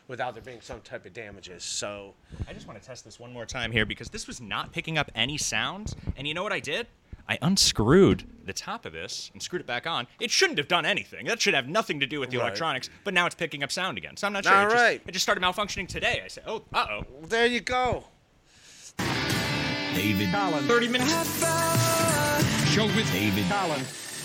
without there being some type of damages. So I just want to test this one more time here because this was not picking up any sound. And you know what I did? I unscrewed the top of this and screwed it back on. It shouldn't have done anything. That should have nothing to do with the electronics, but now it's picking up sound again. So I'm not sure. It just started malfunctioning today. I said, oh, uh-oh. Well, there you go. David Collins. 30 minutes. Show with David Collins.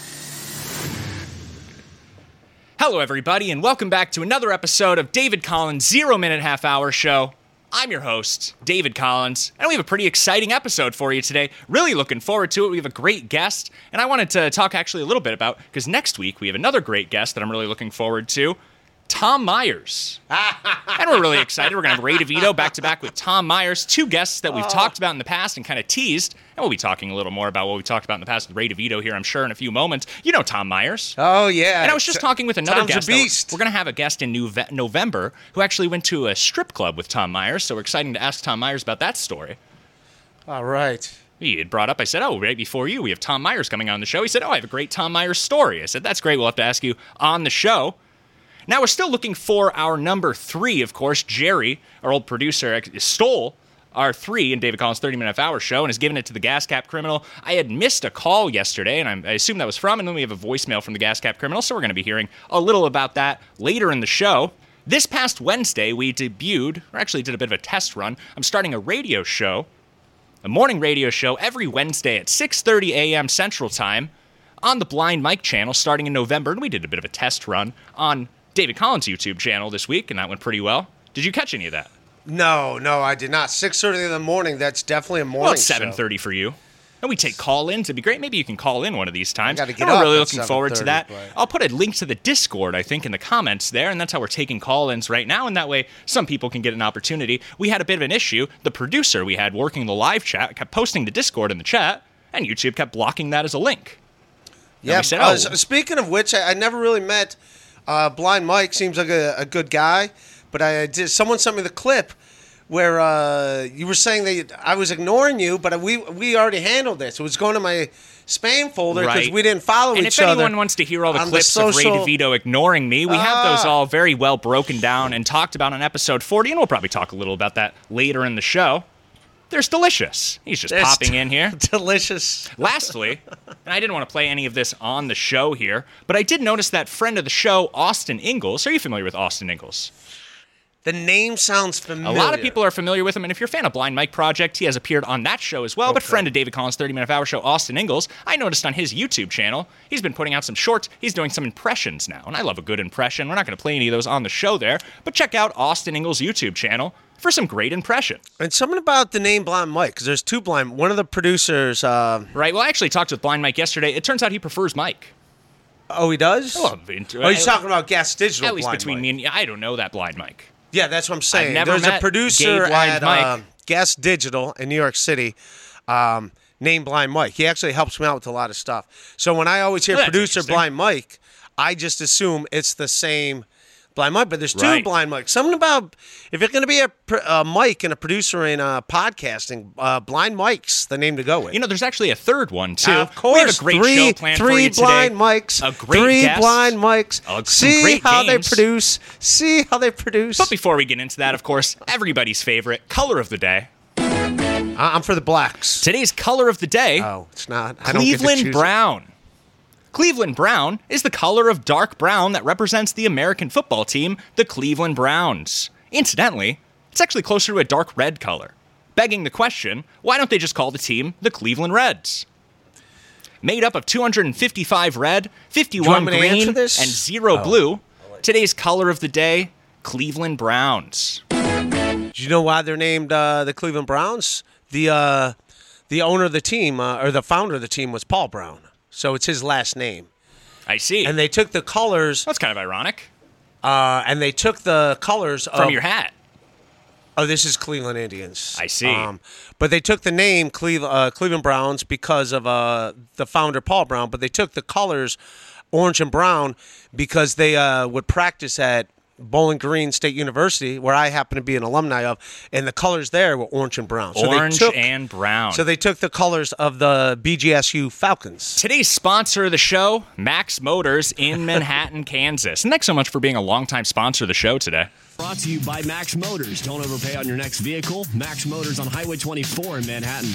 Hello, everybody, and welcome back to another episode of David Collins' 0-Minute Half-Hour Show. I'm your host, David Collins, and we have a pretty exciting episode for you today. Really looking forward to it. We have a great guest, and I wanted to talk actually a little bit about, because next week we have another great guest that I'm really looking forward to, Tom Myers. And we're really excited. We're going to have Ray DeVito back-to-back with Tom Myers, two guests that we've talked about in the past and kind of teased, and we'll be talking a little more about what we talked about in the past with Ray DeVito here, I'm sure, in a few moments. You know Tom Myers. Oh, yeah. And I was just talking with another Tom's guest. a beast. We're going to have a guest in November who actually went to a strip club with Tom Myers, so we're excited to ask Tom Myers about that story. All right. He had brought up, I said, oh, right before you, we have Tom Myers coming on the show. He said, oh, I have a great Tom Myers story. I said, that's great. We'll have to ask you on the show. Now, we're still looking for our number 3, of course. Jerry, our old producer, stole our 3 in David Collins' 30-Minute Half-Hour Show and has given it to the Gas Cap Criminal. I had missed a call yesterday, and I assume that was from, and then we have a voicemail from the Gas Cap Criminal, so we're going to be hearing a little about that later in the show. This past Wednesday, we debuted, or actually did a bit of a test run. I'm starting a radio show, a morning radio show, every Wednesday at 6:30 a.m. Central Time on the Blind Mike channel starting in November, and we did a bit of a test run on David Collins' YouTube channel this week, and that went pretty well. Did you catch any of that? No, I did not. 6:30 in the morning, that's definitely a morning Well, it's 7:30 for you. And we take call-ins. It'd be great. Maybe you can call in one of these times. I gotta get we're up really at looking forward to that. 7:30, but- I'll put a link to the Discord, I think, in the comments there, and that's how we're taking call-ins right now, and that way some people can get an opportunity. We had a bit of an issue. The producer we had working the live chat kept posting the Discord in the chat, and YouTube kept blocking that as a link. And Yeah, we said, speaking of which, I never really met Blind Mike. Seems like a good guy, but someone sent me the clip where you were saying that I was ignoring you, but we already handled this. It was going to my spam folder because Right. we didn't follow And each if other. anyone wants to hear all the on the clips of Ray social- DeVito ignoring me, we have those all very well broken down and talked about on episode 40, and we'll probably talk a little about that later in the show. There's Delicious. He's just popping in here. Delicious. Lastly, and I didn't want to play any of this on the show here, but I did notice that friend of the show, Austin Ingalls. Are you familiar with Austin Ingalls? The name sounds familiar. A lot of people are familiar with him, and if you're a fan of Blind Mike Project, he has appeared on that show as well. But friend of David Collins' 30-Minute Half-Hour Show, Austin Ingalls, I noticed on his YouTube channel, he's been putting out some shorts. He's doing some impressions now, and I love a good impression. We're not going to play any of those on the show there, but check out Austin Ingalls' YouTube channel for some great impression. And something about the name Blind Mike, because there's two Blind. One of the producers. Right, well, I actually talked with Blind Mike yesterday. It turns out he prefers Mike. Oh, he does? Oh, he's talking about Gas Digital. At least Blind between Mike. me and you, I don't know that Blind Mike. Yeah, that's what I'm saying. I've never There's met a producer gay Blind at Mike. Gas Digital in New York City named Blind Mike. He actually helps me out with a lot of stuff. So when I always hear Well, that's producer interesting. Blind Mike, I just assume it's the same Blind Mike. But there's two Right. Blind Mikes. Something about if you're going to be a Mike and a producer in podcasting, Blind Mike's the name to go with. You know, there's actually a third one, too. Of course, We have a great show planned for you today. blind mics. A great three guest. blind mics. Some See great how games. they produce. See how they produce. But before we get into that, of course, everybody's favorite color of the day. I'm for the blacks. Today's color of the day, Oh, it's not. I don't get to Cleveland choose it. Brown. Cleveland Brown is the color of dark brown that represents the American football team, the Cleveland Browns. Incidentally, it's actually closer to a dark red color. Begging the question, why don't they just call the team the Cleveland Reds? Made up of 255 red, 51 want me to answer green, this? and 0 blue, today's color of the day, Cleveland Browns. Do you know why they're named the Cleveland Browns? The owner of the team, or the founder of the team, was Paul Brown. So it's his last name. I see. And they took the colors, That's kind of ironic. and they took the colors From of your hat. Oh, this is Cleveland Indians. I see. But they took the name Cleveland Browns because of the founder, Paul Brown, but they took the colors orange and brown because they would practice at Bowling Green State University, where I happen to be an alumni of, and the colors there were orange and brown. So Orange and brown. So they took the colors of the BGSU Falcons. Today's sponsor of the show, Max Motors in Manhattan, Kansas. And thanks so much for being a longtime sponsor of the show today. Brought to you by Max Motors. Don't overpay on your next vehicle. Max Motors on Highway 24 in Manhattan.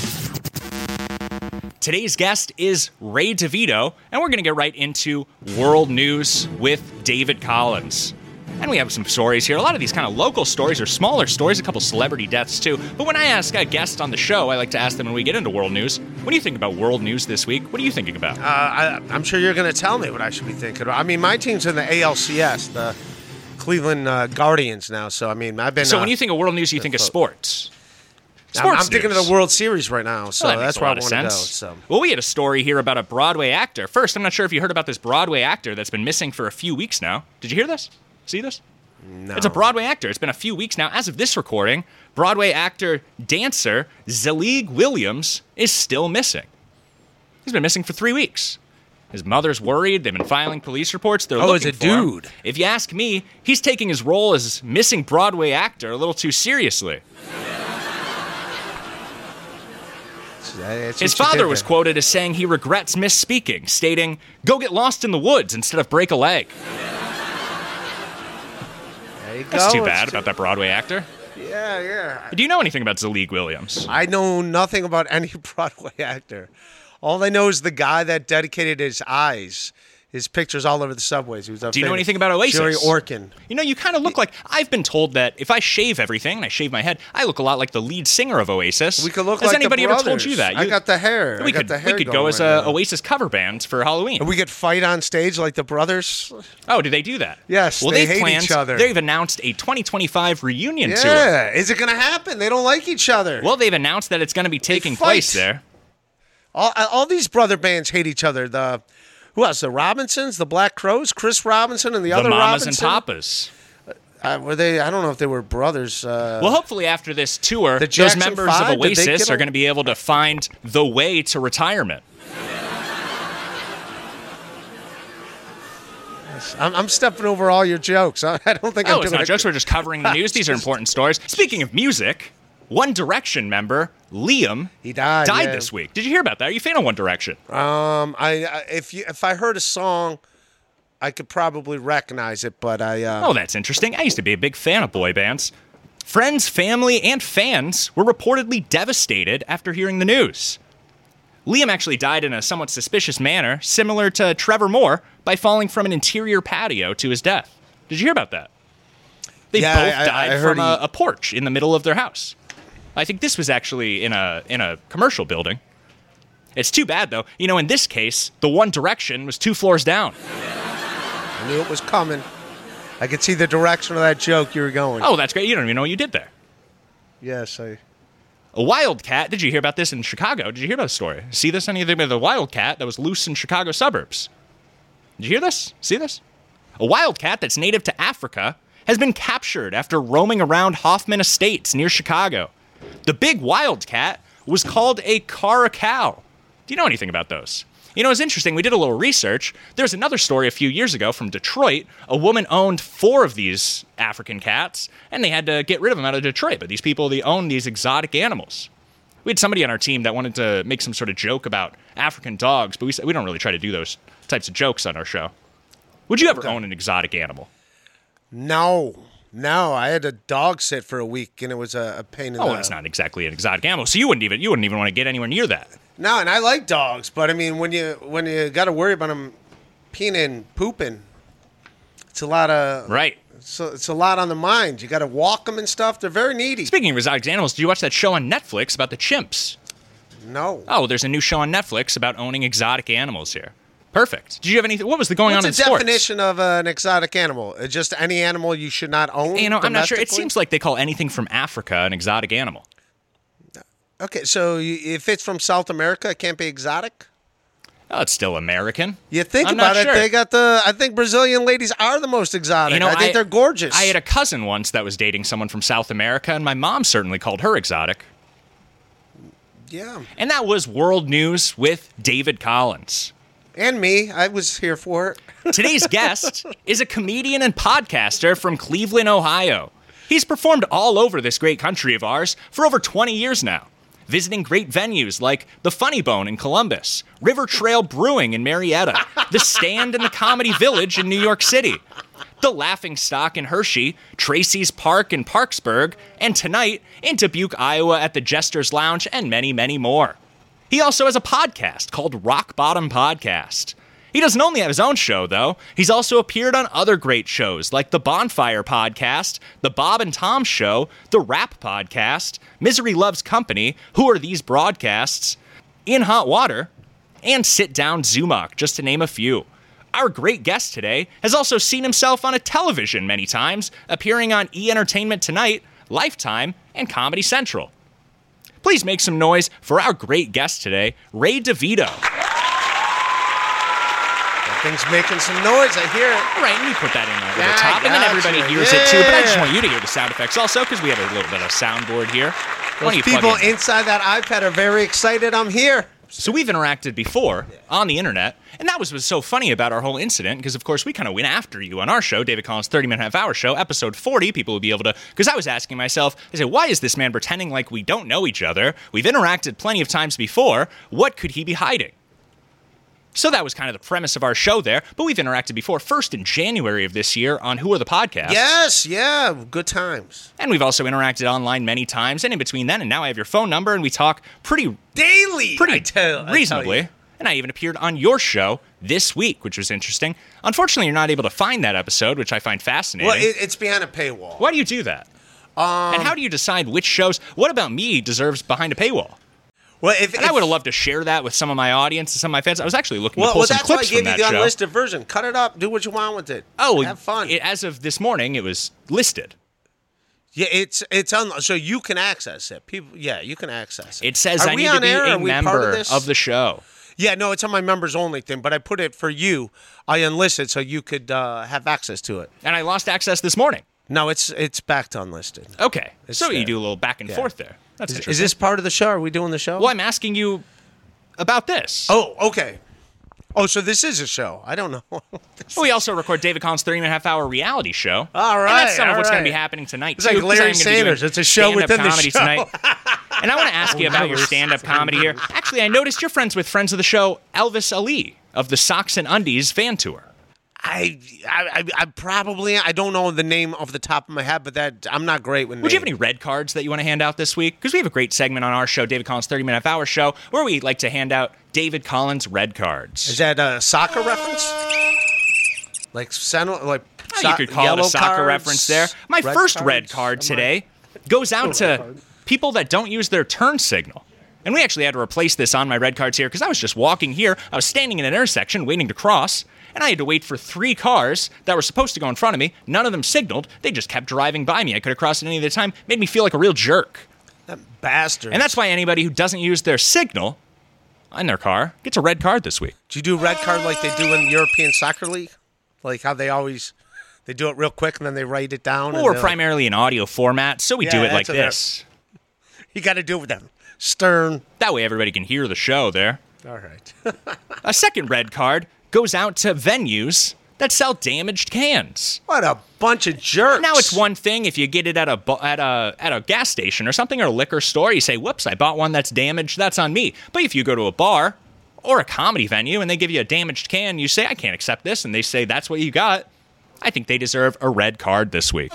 Today's guest is Ray DeVito, and we're going to get right into world news with David Collins. And we have some stories here. A lot of these kind of local stories or smaller stories, a couple celebrity deaths too. But when I ask a guest on the show, I like to ask them when we get into world news, what do you think about world news this week? What are you thinking about? I'm sure you're going to tell me what I should be thinking about. I mean, my team's in the ALCS, the Cleveland Guardians now. So, I mean, I've been... So when you think of world news, you think of sports. I'm thinking of the World Series right now, so well, that's where I want to go. So. Well, we had a story here about a Broadway actor. First, I'm not sure if you heard about this Broadway actor that's been missing for a few weeks now. Did you hear this? See this? No. It's a Broadway actor. It's been a few weeks now. As of this recording, Broadway actor, dancer, Zelig Williams is still missing. He's been missing for 3 weeks. His mother's worried. They've been filing police reports. They're looking it's a for him. dude. If you ask me, he's taking his role as missing Broadway actor a little too seriously. His father was quoted as saying he regrets misspeaking, stating, "Go get lost in the woods instead of break a leg." There you go. That's too bad about that Broadway actor. Yeah. Do you know anything about Zelig Williams? I know nothing about any Broadway actor. All I know is the guy that dedicated his eyes. His pictures all over the subways. He was Do you know anything about Oasis? Jerry Orkin. You know, you kind of look like... I've been told that if I shave everything and I shave my head, I look a lot like the lead singer of Oasis. We could look Has like anybody the ever brothers. told you that? I got the hair. We could go as a Oasis cover band for Halloween. And we could fight on stage like the brothers. Oh, do they do that? Yes, well, they they've hate planned, each other. They've announced a 2025 reunion tour. Yeah, is it going to happen? They don't like each other. Well, they've announced that it's going to be taking place there. All these brother bands hate each other. Who else? The Robinsons, the Black Crows, Chris Robinson, and the other Mamas Robinson. and Papas. Were they? I don't know if they were brothers. Well, hopefully after this tour, those Jackson members 5, of Oasis are going to be able to find the way to retirement. I'm stepping over all your jokes. I don't think I'm doing it's not jokes. We're just covering the news. These are important stories. Speaking of music, One Direction member Liam died this week. Did you hear about that? Are you a fan of One Direction? If I heard a song, I could probably recognize it, but I. Oh, that's interesting. I used to be a big fan of boy bands. Friends, family, and fans were reportedly devastated after hearing the news. Liam actually died in a somewhat suspicious manner, similar to Trevor Moore, by falling from an interior patio to his death. Did you hear about that? They both died from a porch in the middle of their house. I think this was actually in a commercial building. It's too bad, though. You know, in this case, the One Direction was 2 floors down. I knew it was coming. I could see the direction of that joke you were going. Oh, that's great. You don't even know what you did there. Yes, A wildcat. Did you hear about this in Chicago? Did you hear about the story? See this? Anything about the wildcat that was loose in Chicago suburbs? Did you hear this? See this? A wildcat that's native to Africa has been captured after roaming around Hoffman Estates near Chicago. The big wildcat was called a caracal. Do you know anything about those? You know, it's interesting. We did a little research. There's another story a few years ago from Detroit. A woman owned 4 of these African cats, and they had to get rid of them out of Detroit. But these people, they own these exotic animals. We had somebody on our team that wanted to make some sort of joke about African dogs, but we don't really try to do those types of jokes on our show. Would you ever own an exotic animal? No, I had a dog sit for a week, and it was a pain in the... Oh, it's not exactly an exotic animal, so you wouldn't even want to get anywhere near that. No, and I like dogs, but I mean, when you got to worry about them peeing and pooping, it's a lot of... Right. So it's a lot on the mind. You got to walk them and stuff. They're very needy. Speaking of exotic animals, did you watch that show on Netflix about the chimps? No. Oh, there's a new show on Netflix about owning exotic animals here. Perfect. Did you have anything? What was going on in sports? What's the definition of an exotic animal? Just any animal you should not own? You know, I'm not sure. It seems like they call anything from Africa an exotic animal. Okay, so if it's from South America, it can't be exotic? Oh, it's still American. You think I'm about not it, sure. they got I think Brazilian ladies are the most exotic. You know, I think they're gorgeous. I had a cousin once that was dating someone from South America, and my mom certainly called her exotic. Yeah. And that was World News with David Collins. And me. I was here for it. Today's guest is a comedian and podcaster from Cleveland, Ohio. He's performed all over this great country of ours for over 20 years now, visiting great venues like the Funny Bone in Columbus, River Trail Brewing in Marietta, The Stand in the Comedy Village in New York City, the Laughing Stock in Hershey, Tracy's Park in Parksburg, and tonight in Dubuque, Iowa at the Jester's Lounge, and many, many more. He also has a podcast called Rock Bottom Podcast. He doesn't only have his own show, though. He's also appeared on other great shows like the Bonfire Podcast, the Bob and Tom Show, the Rap Podcast, Misery Loves Company, Who Are These Broadcasts, In Hot Water, and Sit Down Zumach, just to name a few. Our great guest today has also seen himself on a television many times, appearing on E! Entertainment Tonight, Lifetime, and Comedy Central. Please make some noise for our great guest today, Ray DeVito. That thing's making some noise. I hear it. All right, and you put that in over Yeah, the top, I and then got everybody you. hears it too. But I just Yeah. want you to hear the sound effects also, because we have a little bit of soundboard here. Why don't Those you plug people in? inside that iPad are very excited I'm here. So we've interacted before on the internet, and that was what's so funny about our whole incident, because of course we kind of went after you on our show, David Collins' 30-minute half-hour show, episode 40. People would be able to, because I was asking myself, I said, why is this man pretending like we don't know each other? We've interacted plenty of times before. What could he be hiding? So that was kind of the premise of our show there, but we've interacted before, first in January of this year on Who Are the Podcasts. Yes, yeah, good times. And we've also interacted online many times, and in between then and now I have your phone number, and we talk pretty Daily. reasonably. And I even appeared on your show this week, which was interesting. Unfortunately, you're not able to find that episode, which I find fascinating. Well, it's behind a paywall. Why do you do that? And how do you decide which shows? What about me deserves behind a paywall? Well, if And I would have loved to share that with some of my audience and some of my fans. I was actually looking to pull well, some that's why I clips gave from you that the show. unlisted version. Cut it up. Do what you want with it. Oh, have fun. As of this morning, it was listed. Yeah, it's on, so you can access it. People, yeah, you can access it. It says Are I we need to on be air? a Are we part member this? of the show. Yeah, no, it's on my members only thing, but I put it for you. I unlisted so you could have access to it. And I lost access this morning. No, it's back to unlisted. Okay. So you there. do a little back and forth there. That's interesting. Is this part of the show? Are we doing the show? Well, I'm asking you about this. Oh, okay. Oh, so this is a show. I don't know. We also record David Collins' 30-minute half-hour reality show. All And right, that's some of all what's going right. to be happening tonight, It's too. like 'cause Larry I'm gonna be doing Sanders. It's a show stand-up within the comedy show. tonight. And I want to ask you about your stand-up comedy here. Actually, I noticed you're friends with friends of the show, Elvis Ali of the Socks and Undies fan tour. I probably, I don't know the name off the top of my head, but that I'm not great with names. Would you have any red cards that you want to hand out this week? Because we have a great segment on our show, David Collins' 30-minute half-hour show, where we like to hand out David Collins red cards. Is that a soccer reference? Like You could call it a soccer cards, reference there. My red first cards? red card today goes out to people that don't use their turn signal. And we actually had to replace this on my red cards here because I was just walking here. I was standing in an intersection waiting to cross, and I had to wait for 3 cars that were supposed to go in front of me. None of them signaled. They just kept driving by me. I could have crossed at any other time. Made me feel like a real jerk. That bastard. And that's why anybody who doesn't use their signal in their car gets a red card this week. Do you do red card like they do in European Soccer League? Like how they do it real quick and then they write it down? Well, we're primarily in audio format, so we do it like that's what they're- this. You got to do it with them. Stern. That way everybody can hear the show there. All right. A second red card goes out to venues that sell damaged cans. What a bunch of jerks. Now it's one thing if you get it at a gas station or something or a liquor store, you say, "Whoops, I bought one that's damaged. That's on me." But if you go to a bar or a comedy venue and they give you a damaged can, you say, "I can't accept this," and they say that's what you got. I think they deserve a red card this week.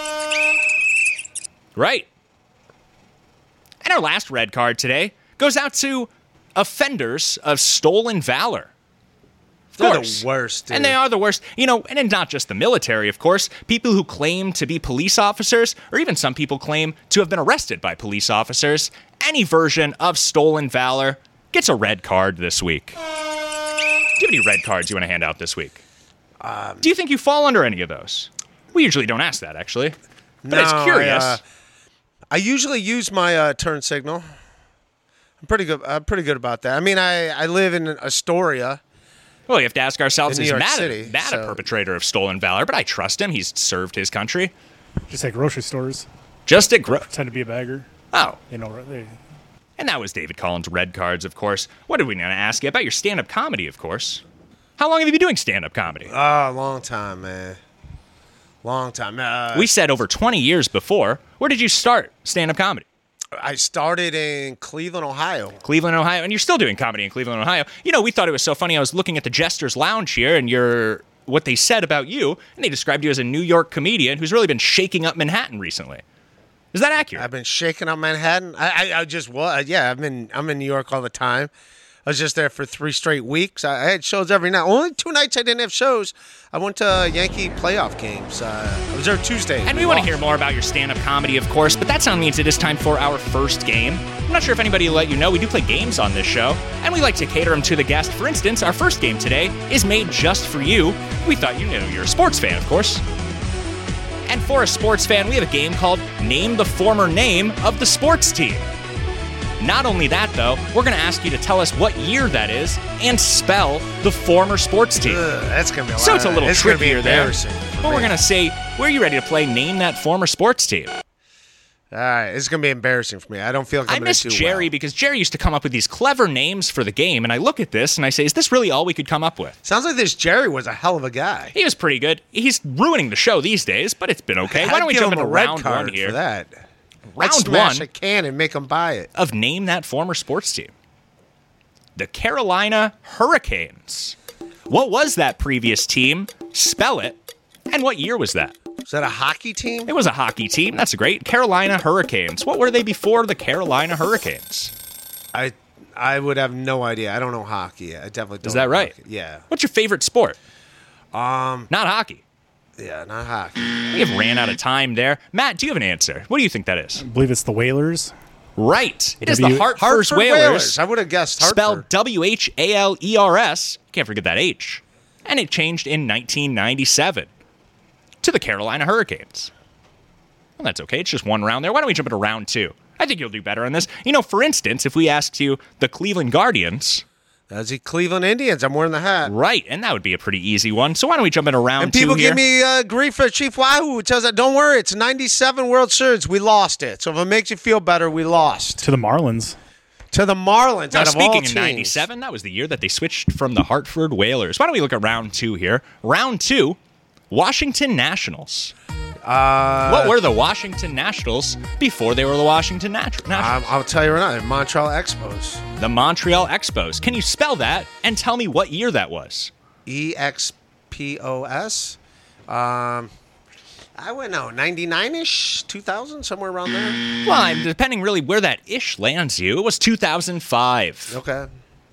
Right. And our last red card today goes out to offenders of stolen valor. They're course. the worst, dude. And they are the worst. You know, and not just the military, of course. People who claim to be police officers, or even some people claim to have been arrested by police officers. Any version of stolen valor gets a red card this week. Do you have any red cards you want to hand out this week? Do you think you fall under any of those? We usually don't ask that, actually. But it's curious. I usually use my turn signal. I'm pretty good about that. I mean, I live in Astoria. Well, you have to ask ourselves, In is New York Matt City, a so- perpetrator of stolen valor? But I trust him. He's served his country. Just like grocery stores, Just at tend to be a bagger. Oh. You know, they And that was David Collins' Red Cards, of course. What did we want to ask you? About your stand-up comedy, of course. How long have you been doing stand-up comedy? Oh, long time, man. Long time. We said over 20 years before. Where did you start stand-up comedy? I started in Cleveland, Ohio. Cleveland, Ohio. And you're still doing comedy in Cleveland, Ohio. You know, we thought it was so funny. I was looking at the Jester's Lounge here and what they said about you, and they described you as a New York comedian who's really been shaking up Manhattan recently. Is that accurate? I've been shaking up Manhattan. I just was. Yeah, I'm in New York all the time. I was just there for 3 straight weeks. I had shows every night. Only 2 nights I didn't have shows. I went to Yankee playoff games. I was there Tuesday. And we want to hear more about your stand-up comedy, of course, but that sound means it is time for our first game. I'm not sure if anybody will let you know, we do play games on this show, and we like to cater them to the guest. For instance, our first game today is made just for you. We thought you knew you're a sports fan, of course. And for a sports fan, we have a game called Name the Former Name of the Sports Team. Not only that, though, we're going to ask you to tell us what year that is and spell the former sports team. That's going to be a lot. So it's a little trickier there. But we're going to say, were you ready to play Name That Former Sports Team? All right, it's going to be embarrassing for me. I don't feel like I miss Jerry because Jerry used to come up with these clever names for the game, and I look at this and I say, is this really all we could come up with? Sounds like this Jerry was a hell of a guy. He was pretty good. He's ruining the show these days, but it's been okay. Why don't we jump into round one here? For that. Round smash one a can and make them buy it. of Name That Former Sports Team. The Carolina Hurricanes. What was that previous team? Spell it. And what year was that? Was that a hockey team? It was a hockey team. That's great. Carolina Hurricanes. What were they before the Carolina Hurricanes? I would have no idea. I don't know hockey. I definitely don't. Is that know right? Hockey. Yeah. What's your favorite sport? Not hockey. Yeah, not hockey. We have ran out of time there. Matt, do you have an answer? What do you think that is? I believe it's the Whalers. Right. It is the Hartford Whalers. I would have guessed Hartford. Spelled Whalers. Can't forget that H. And it changed in 1997 to the Carolina Hurricanes. Well, that's okay. It's just one round there. Why don't we jump into round two? I think you'll do better on this. You know, for instance, if we asked you the Cleveland Guardians. That's the Cleveland Indians. I'm wearing the hat. Right, and that would be a pretty easy one. So why don't we jump into round two here? And people give me grief for Chief Wahoo, who tells that, don't worry, it's 97 World Series. We lost it. So if it makes you feel better, we lost. To the Marlins. To the Marlins, now, out of all speaking teams. of 97, that was the year that they switched from the Hartford Whalers. Why don't we look at round two here? Round two, Washington Nationals. What were the Washington Nationals before they were the Washington Nationals? I'll tell you right now, Montreal Expos. The Montreal Expos. Can you spell that and tell me what year that was? EXPOS. I wouldn't know, 99-ish, 2000, somewhere around there. Well, depending really where that ish lands you, it was 2005. Okay.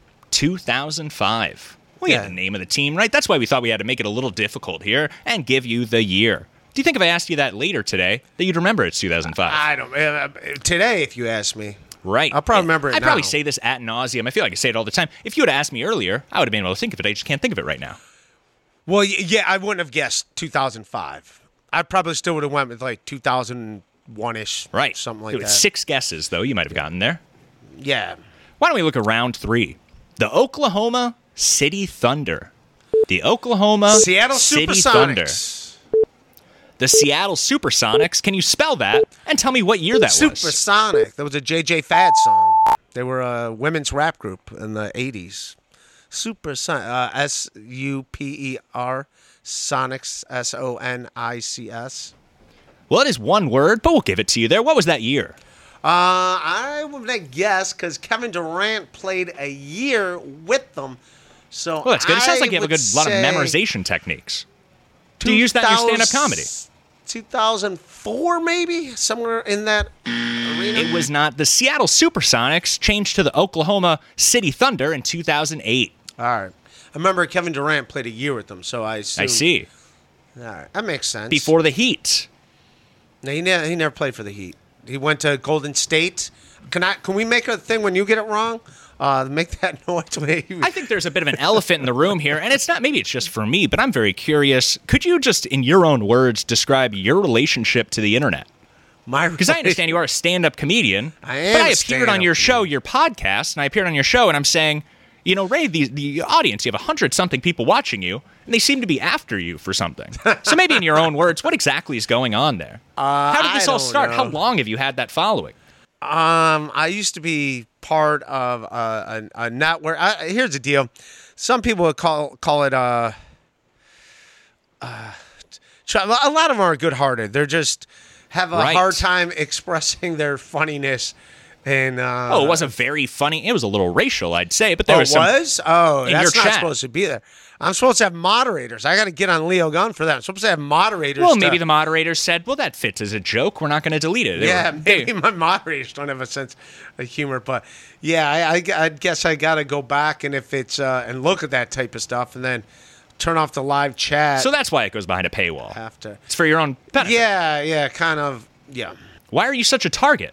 2005. We had the name of the team, right? That's why we thought we had to make it a little difficult here and give you the year. Do you think if I asked you that later today, that you'd remember it's 2005? I don't. Today, if you ask me. Right. I'll probably remember it I'd now. probably say this ad nauseum. I feel like I say it all the time. If you would have asked me earlier, I would have been able to think of it. I just can't think of it right now. Well, yeah, I wouldn't have guessed 2005. I probably still would have went with like 2001-ish. Right. Something like With that. 6 guesses, though, you might have gotten there. Yeah. Why don't we look at round 3? The Oklahoma City Thunder. The Oklahoma Seattle City Supersonics. Thunder. The Seattle Supersonics. Can you spell that and tell me what year that was? Supersonic. That was a J.J. Fad song. They were a women's rap group in the 80s. Supersonic. S-U-P-E-R. Sonics. S-O-N-I-C-S. Well, it is one word, but we'll give it to you there. What was that year? I would guess because Kevin Durant played a year with them. So Well, that's good. It sounds like you have a would good lot of say memorization techniques. Do you use that in your stand-up comedy? 2004, maybe? Somewhere in that arena? It was not. The Seattle Supersonics changed to the Oklahoma City Thunder in 2008. All right. I remember Kevin Durant played a year with them, so I assume. I see. All right. That makes sense. Before the Heat. No, he never played for the Heat. He went to Golden State. Can we make a thing when you get it wrong? Make that noise. I think there's a bit of an elephant in the room here, and it's not, maybe it's just for me, but I'm very curious. Could you just, in your own words, describe your relationship to the internet? Because I understand you are a stand-up comedian, I am but I a appeared stand-up on your show, comedian. your podcast, and I appeared on your show, and I'm saying, you know, Ray, the audience, you have 100-something people watching you, and they seem to be after you for something. So maybe in your own words, what exactly is going on there? How did this all I don't start? know. How long have you had that following? I used to be part of a network. Here's the deal. Some people would call it a lot of them are good-hearted. They're just have a hard time expressing their funniness. And it wasn't very funny. It was a little racial, I'd say, but there was some. That's not supposed to be there. I'm supposed to have moderators. I got to get on Leo Gunn for that. I'm supposed to have moderators. Well, maybe the moderators said, well, that fits as a joke. We're not going to delete it. Maybe my moderators don't have a sense of humor. But, yeah, I guess I got to go back and if it's and look at that type of stuff and then turn off the live chat. So that's why it goes behind a paywall. Have to. It's for your own benefit. Yeah, kind of, yeah. Why are you such a target?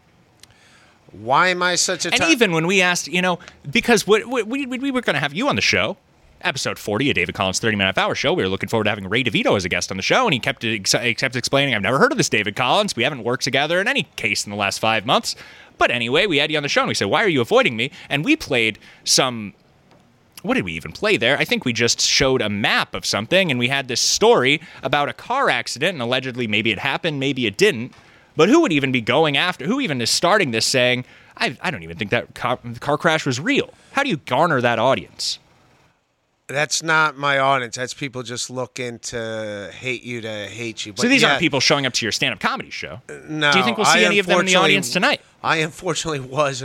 Why am I such a target? And even when we asked, because we were going to have you on the show, episode 40 of David Collins' 30-minute hour show. We were looking forward to having Ray DeVito as a guest on the show, and he kept explaining, I've never heard of this David Collins. We haven't worked together in any case in the last 5 months. But anyway, we had you on the show, and we said, why are you avoiding me? And we played some... What did we even play there? I think we just showed a map of something, and we had this story about a car accident, and allegedly maybe it happened, maybe it didn't. But who would even be going after? Who even is starting this saying, I don't even think that car crash was real? How do you garner that audience? That's not my audience. That's people just looking to hate you to hate you. But so these aren't people showing up to your stand-up comedy show? No. Do you think we'll see any of them in the audience tonight? I unfortunately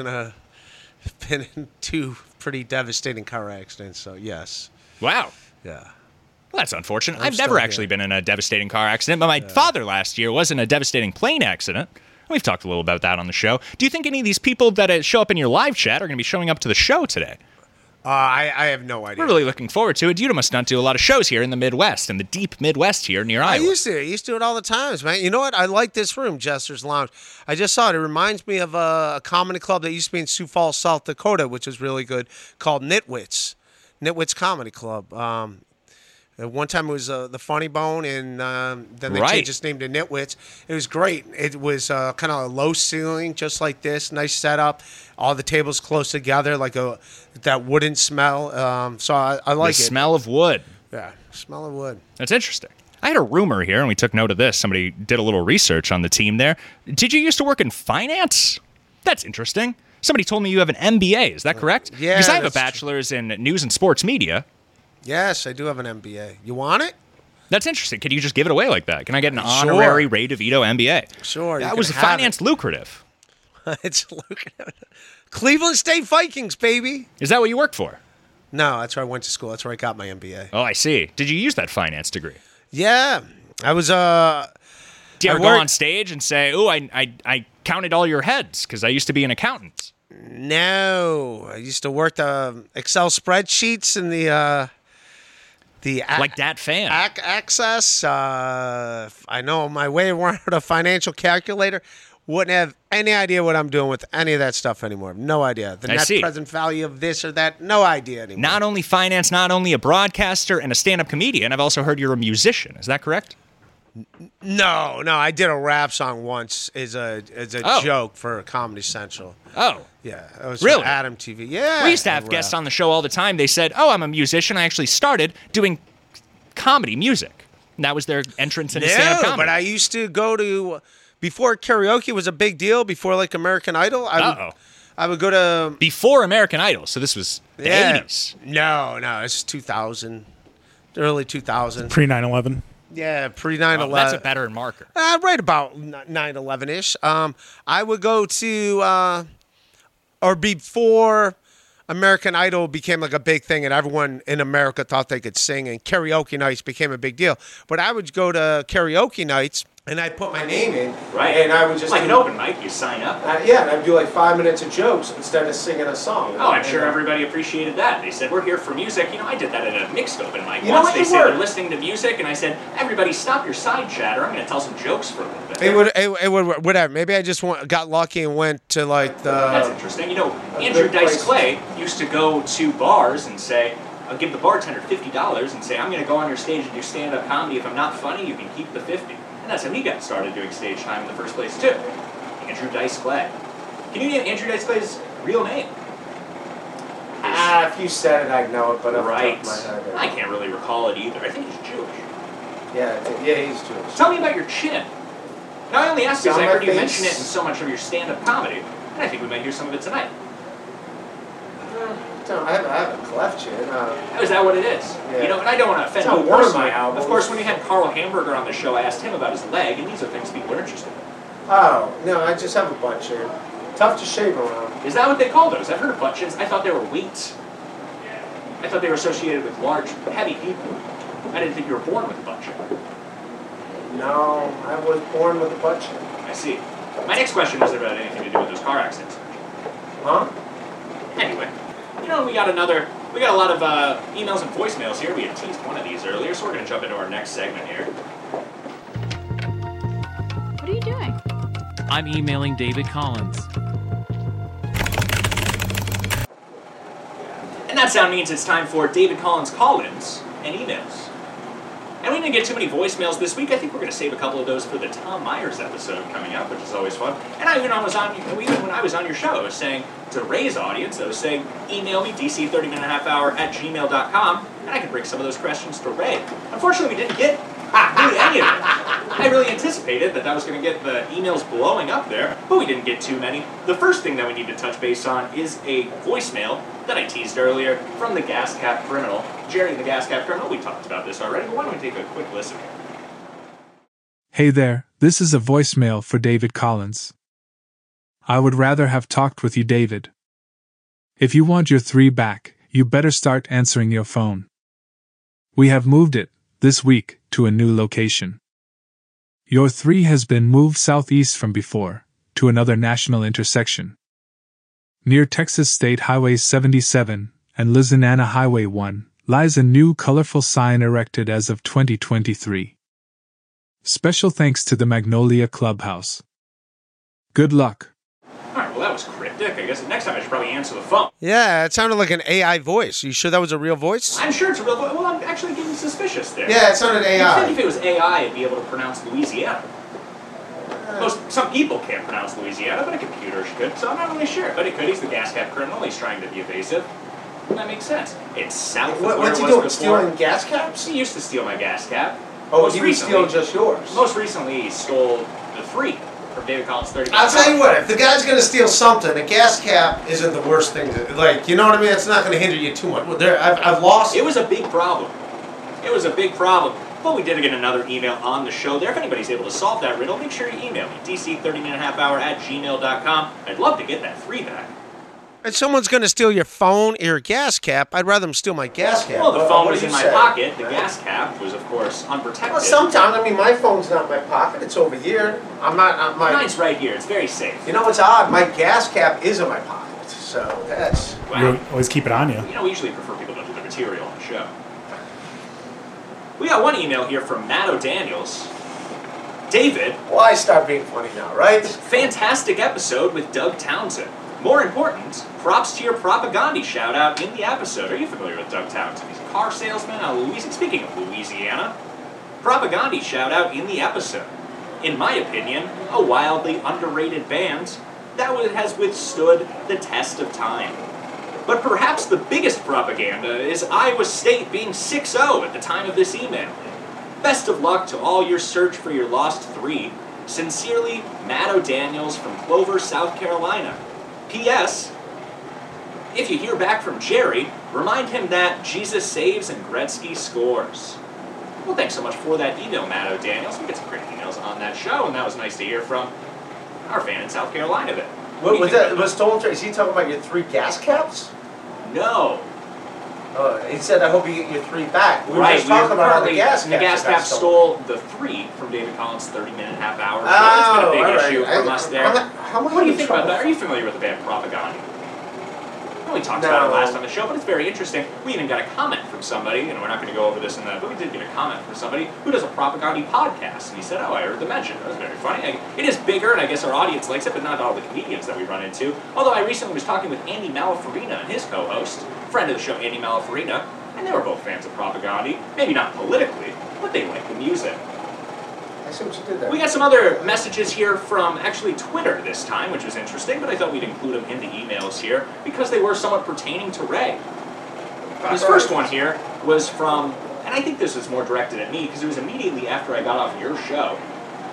been in 2 pretty devastating car accidents, so yes. Wow. Yeah. Well, that's unfortunate. I've never actually been in a devastating car accident, but my father last year was in a devastating plane accident. We've talked a little about that on the show. Do you think any of these people that show up in your live chat are going to be showing up to the show today? I have no idea. We're really looking forward to it. You must not do a lot of shows here in the Midwest, in the deep Midwest here near Iowa. I used to do it all the time, man. You know what? I like this room, Jester's Lounge. I just saw it. It reminds me of a comedy club that used to be in Sioux Falls, South Dakota, which is really good, called Nitwits Comedy Club. One time it was the Funny Bone, and then they changed its name to Nitwits. It was great. It was kind of a low ceiling, just like this, nice setup. All the tables close together, like that wooden smell. So I like it. The smell of wood. Yeah, smell of wood. That's interesting. I had a rumor here, and we took note of this. Somebody did a little research on the team there. Did you used to work in finance? That's interesting. Somebody told me you have an MBA. Is that correct? Yeah. Because I have a bachelor's in news and sports media. Yes, I do have an MBA. You want it? That's interesting. Could you just give it away like that? Can I get an honorary Ray DeVito MBA? Sure. That was finance lucrative. It's lucrative. Cleveland State Vikings, baby. Is that what you worked for? No, that's where I went to school. That's where I got my MBA. Oh, I see. Did you use that finance degree? Yeah. I was, Do you ever go on stage and say, oh, I counted all your heads because I used to be an accountant? No. I used to work the Excel spreadsheets and the like that fan. Access. I know my way around a financial calculator. Wouldn't have any idea what I'm doing with any of that stuff anymore. No idea. The net present value of this or that, no idea anymore. Not only finance, not only a broadcaster and a stand-up comedian, I've also heard you're a musician. Is that correct? No. I did a rap song once as a joke for Comedy Central. Oh. Yeah. It was really? Adam TV. Yeah. We used to have guests on the show all the time. They said, oh, I'm a musician. I actually started doing comedy music. And that was their entrance into stand-up comedy. But I used to go to... Before karaoke was a big deal, before like American Idol, I would go to... Before American Idol, so this was the 80s. No, it's 2000, early 2000. Pre-9/11. Yeah, pre-9/11. That's a better marker. Right about 9/11-ish. I would go to, or before American Idol became like a big thing and everyone in America thought they could sing and karaoke nights became a big deal. But I would go to karaoke nights and I'd put my name in. Right. And I would just... Like an open mic, you sign up. And I'd do like 5 minutes of jokes instead of singing a song. Oh, I'm sure everybody appreciated that. They said, we're here for music. I did that at a mixed open mic once. They said they're listening to music, and I said, everybody stop your side chatter. I'm going to tell some jokes for a little bit. It would, whatever. Maybe I just got lucky and went to like the... That's interesting. Andrew Dice Clay used to go to bars and say, I'll give the bartender $50 and say, I'm going to go on your stage and do stand-up comedy. If I'm not funny, you can keep the $50. And that's how he got started doing stage time in the first place, too. Andrew Dice Clay. Can you name Andrew Dice Clay's real name? If you said it, I'd know it, but right. I can't really recall it either. I think he's Jewish. Yeah, he's Jewish. Tell me about your chin. Now, I only asked because Down I my heard you face. mention it in so much of your stand-up comedy, and I think we might hear some of it tonight. I have a cleft chin. Oh, is that what it is? Yeah. You know, and I don't want to offend It's not you one of personally. my albums. Of course, when we had Carl Hamburger on the show, I asked him about his leg, and these are things people are interested in. Oh, no, I just have a butt chin. Tough to shave around. Is that what they call those? I've heard of butt chins. I thought they were weights. I thought they were associated with large, heavy people. I didn't think you were born with a butt chin. No, I was born with a butt chin. I see. My next question wasn't about anything to do with those car accidents. Huh? Anyway, you know, we got a lot of emails and voicemails here. We had teased one of these earlier, so we're going to jump into our next segment here. What are you doing? I'm emailing David Collins. And that sound means it's time for David Collins call-ins and emails. And we didn't get too many voicemails this week. I think we're going to save a couple of those for the Tom Myers episode coming up, which is always fun. And even when I was on your show, I was saying to Ray's audience, I was saying, email me, dc30minutehalfhour@gmail.com, and I could bring some of those questions to Ray. Unfortunately, we didn't get really any of them. I really anticipated that was going to get the emails blowing up there, but we didn't get too many. The first thing that we need to touch base on is a voicemail that I teased earlier from the Gas Cap Criminal. Jerry the Gas Cap Criminal, we talked about this already, but why don't we take a quick listen here? Hey there, this is a voicemail for David Collins. I would rather have talked with you, David. If you want your 3 back, you better start answering your phone. We have moved it, this week, to a new location. Your 3 has been moved southeast from before, to another national intersection. Near Texas State Highway 77 and Louisiana Highway 1 lies a new colorful sign erected as of 2023. Special thanks to the Magnolia Clubhouse. Good luck. Alright, well that was cryptic. I guess next time I should probably answer the phone. Yeah, it sounded like an AI voice. You sure that was a real voice? I'm sure it's a real voice. Well, I'm actually getting suspicious there. Yeah, it sounded You'd AI. think if it was AI, it'd be able to pronounce Louisiana. Some people can't pronounce Louisiana, but a computer could, so I'm not really sure. But it could. He's the Gas Cap Criminal. He's trying to be evasive. That makes sense. It's south of where What's it he was doing? before. Stealing gas caps? He used to steal my gas cap. Oh, Most he was recently- stealing just yours. Most recently, he stole the 3 from David Collins 30. I'll tell you what, if the guy's going to steal something, a gas cap isn't the worst thing to, like, you know what I mean? It's not going to hinder you too much. Well, I've lost It was a big problem. It was a big problem. But we did get another email on the show there. If anybody's able to solve that riddle, make sure you email me, dc30minutehalfhour@gmail.com. I'd love to get that 3 back. If someone's going to steal your phone or your gas cap, I'd rather them steal my gas cap. Well, the phone what was do in you my say? pocket. The gas cap was, of course, unprotected. Well, sometimes, I mean, my phone's not in my pocket. It's over here. Mine's right here. It's very safe. You know what's odd? My gas cap is in my pocket. So that's... Wow. You always keep it on you. You know, we usually prefer people to do the material on the show. We got one email here from Matt O'Daniels. David, Why start being funny now, right? fantastic episode with Doug Townsend. More important, props to your propaganda shout out in the episode. Are you familiar with Doug Townsend? He's a car salesman out of Louisiana. Speaking of Louisiana, propaganda shout out in the episode. In my opinion, a wildly underrated band that has withstood the test of time. But perhaps the biggest propaganda is Iowa State being 6-0 at the time of this email. Best of luck to all your search for your lost 3. Sincerely, Matt O'Daniels from Clover, South Carolina. P.S. If you hear back from Jerry, remind him that Jesus saves and Gretzky scores. Well, thanks so much for that email, Matt O'Daniels. We get some great emails on that show, and that was nice to hear from our fan in South Carolina then. What was that? Was stolen? Is he talking about your 3 gas caps? No. He said, I hope you get your 3 back. We were Right, just talking about how the gas caps. The gas got cap stolen. stole the 3 from David Collins' 30-minute half-hour. Oh, It's been a big all right. issue from us there. How much What do you in think about trouble? that? Are you familiar with the band Propaganda? We talked about it No. last on the show, but it's very interesting. We even got a comment from somebody, and we're not going to go over this in that, but we did get a comment from somebody who does a Propaganda podcast, and he said, oh, I heard the mention. That was very funny. It is bigger, and I guess our audience likes it, but not all the comedians that we run into. Although I recently was talking with Andy Malafarina and his co-host, friend of the show, Andy Malafarina, and they were both fans of Propaganda. Maybe not politically, but they like the music. I see what you did there. We got some other messages here from actually Twitter this time, which was interesting, but I thought we'd include them in the emails here because they were somewhat pertaining to Ray. This first one here was from, and I think this was more directed at me because it was immediately after I got off your show.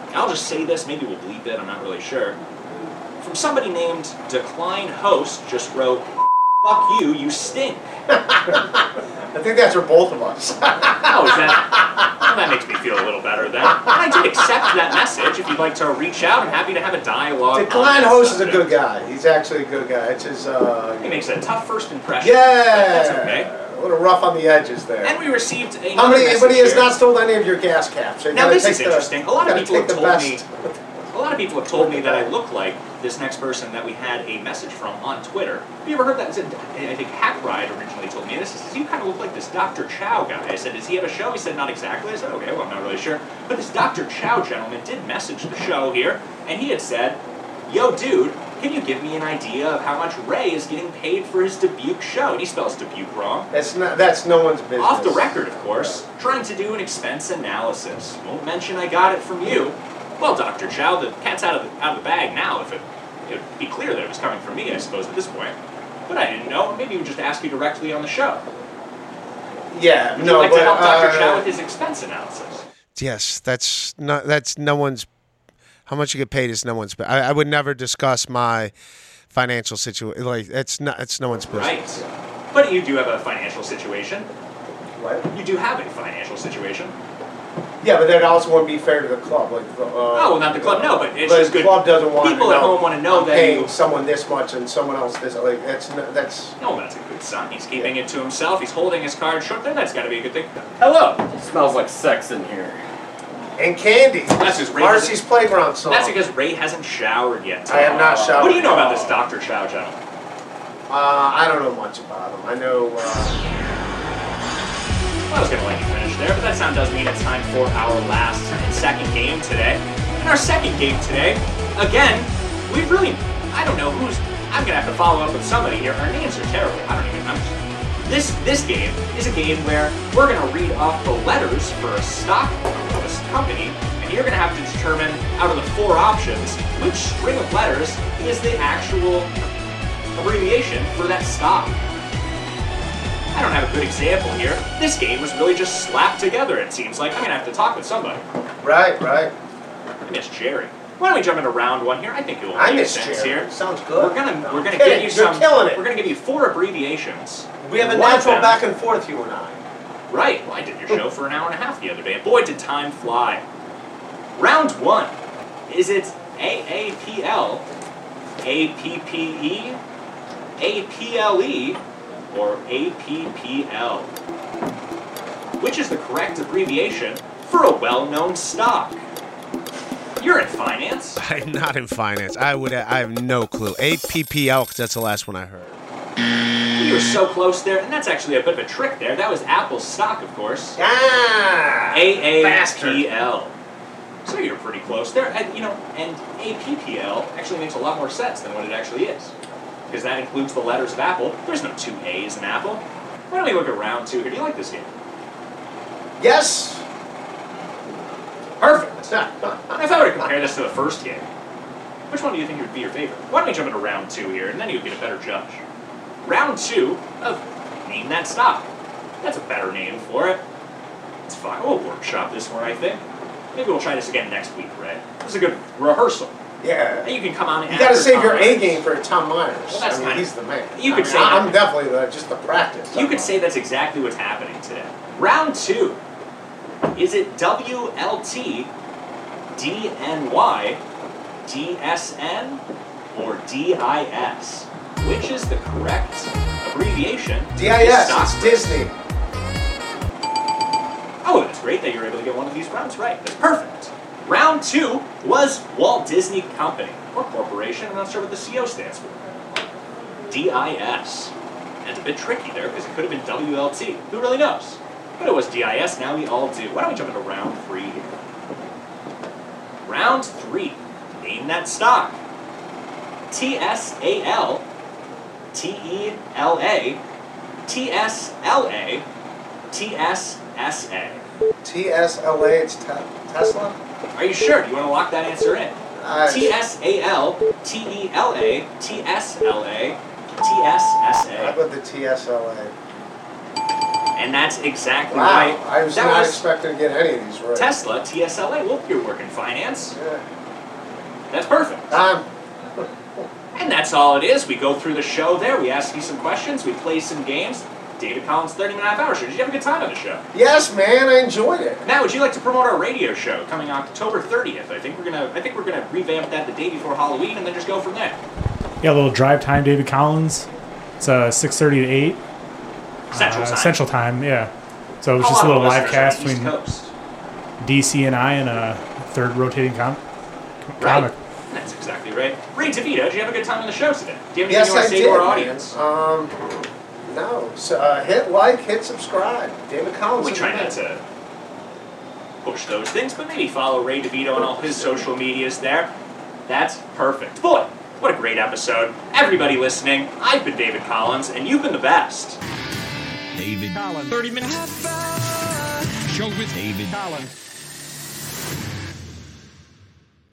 I'll just say this, maybe we'll bleep it, I'm not really sure. From somebody named Decline Host just wrote, "Fuck you, you stink." I think that's for both of us. Oh, is that? Well, that makes me feel a little better then. And I did accept that message. If you'd like to reach out, I'm happy to have a dialogue. Decline Host is a good guy. He's actually a good guy. It's his. He makes a tough first impression. Yeah. That's okay. A little rough on the edges there. And we received a. How many? But he has not stolen any of your gas caps. So Now this is interesting. A lot of people have told me. A lot of people have told me that I best. look like this next person that we had a message from on Twitter. Have you ever heard that? I think Hack Ride originally told me this. He says, "You kind of look like this Dr. Chow guy." I said, "Does he have a show?" He said, "Not exactly." I said, "Okay, well, I'm not really sure." But this Dr. Chow gentleman did message the show here, and he had said, "Yo, dude, can you give me an idea of how much Ray is getting paid for his Dubuque show?" And he spells Dubuque wrong. That's no one's business. Off the record, of course, trying to do an expense analysis. Won't mention I got it from you. Well, Dr. Chow, the cat's out of the bag now. If it would be clear that it was coming from me, I suppose, at this point. But I didn't know. Maybe we would just ask you directly on the show. Yeah, Would you like to help Dr. Chow with his expense analysis? Yes, that's no one's. How much you get paid is no one's. I would never discuss my financial situation. Like it's no one's business. Right. But you do have a financial situation. What? You do have a financial situation. Yeah, but that also wouldn't be fair to the club. Like, Oh, well, not the club. No, but it's but just the good. club doesn't want People to at know, home want to know I'm that paying you. someone this much and someone else this. Like that's. No, that's a good sign. He's keeping it to himself. He's holding his card short there. That's got to be a good thing. Hello. It smells like sex in here. And candy. That's his Marcy's Playground song. That's because Ray hasn't showered yet. I have not showered. What do you know about this Dr. Chow gentleman? I don't know much about him. I know. I was going to let you finish there, but that sound does mean it's time for our last and second game today. And our second game today, again, we've really, I don't know who's, I'm going to have to follow up with somebody here. Our names are terrible. I don't even know. This game is a game where we're going to read off the letters for a stock of a company, and you're going to have to determine, out of the 4 options, which string of letters is the actual abbreviation for that stock. I don't have a good example here. This game was really just slapped together, it seems like. I'm going to have to talk with somebody. Right. I miss Jerry. Why don't we jump into round 1 here? I think it will I make miss sense Jerry. here. Sounds good. We're gonna Kidding. give you some. You're killing it. We're gonna give you 4 abbreviations. We have a One of natural them- back and forth, you and I. Right. Well, I did your show for an hour and a half the other day. Boy, did time fly. Round 1. Is it AAPL, APPE, APLE, or APPL? Which is the correct abbreviation for a well-known stock? You're in finance. I'm not in finance. I have no clue. APPL, because that's the last one I heard. You were so close there, and that's actually a bit of a trick there. That was Apple's stock, of course. Ah! AAPL. So you're pretty close there. And, and APPL actually makes a lot more sense than what it actually is. Because that includes the letters of Apple. There's no 2 A's in Apple. Why don't we look at round 2 here? Do you like this game? Yes. Perfect. Now, if I were to compare this to the first game, which one do you think would be your favorite? Why don't we jump into round 2 here, and then you'll get a better judge. Round 2 of Name That Stock. That's a better name for it. It's fine. We'll workshop this one, I think. Maybe we'll try this again next week, Ray. This is a good rehearsal. Yeah. And you can come on and You got to save your A game for Tom Myers. Well, that's fine. He's the man. You could say I'm that. definitely just the practice. You could say that's exactly what's happening today. Round 2. Is it WLT, DNY, DSN, or DIS? Which is the correct abbreviation? for this DIS. stock? It's Disney. Oh, that's great that you're able to get one of these rounds right. That's perfect. Round 2 was Walt Disney Company, or Corporation. I'm not sure what the CO stands for. DIS. That's a bit tricky there because it could have been WLT. Who really knows? But it was DIS, now we all do. Why don't we jump into round 3 here? Round 3. Name that stock. TSAL, TELA, TSLA, TSSA. TSLA. It's Tesla. Are you sure? Do you want to lock that answer in? TSAL, TELA, TSLA, How TSSA. about the TSLA? And that's exactly Wow, right. I was That not expecting to get any of these right. Tesla, TSLA. Well, you're working finance. Yeah. That's perfect. And that's all it is. We go through the show there. We ask you some questions. We play some games. David Collins, 30-minute hour show. Did you have a good time on the show? Yes, man, I enjoyed it. Matt, would you like to promote our radio show coming October 30th? I think we're gonna revamp that the day before Halloween and then just go from there. Yeah, a little drive time, David Collins. It's 6:30 to 8. Central time. Central time, yeah. So it was just a little live cast East between Coast. DC and I and a third rotating comic. Right. That's exactly right. Ray DeVito, did you have a good time on the show today? Do you have anything Yes, you want I to say did, to our man. audience? No. So, hit like, hit subscribe. David Collins. We try not to push those things, but maybe follow Ray DeVito on all his social medias there. That's perfect. Boy, what a great episode. Everybody listening, I've been David Collins, and you've been the best. David Collins. 30 minutes. Show with David Collins.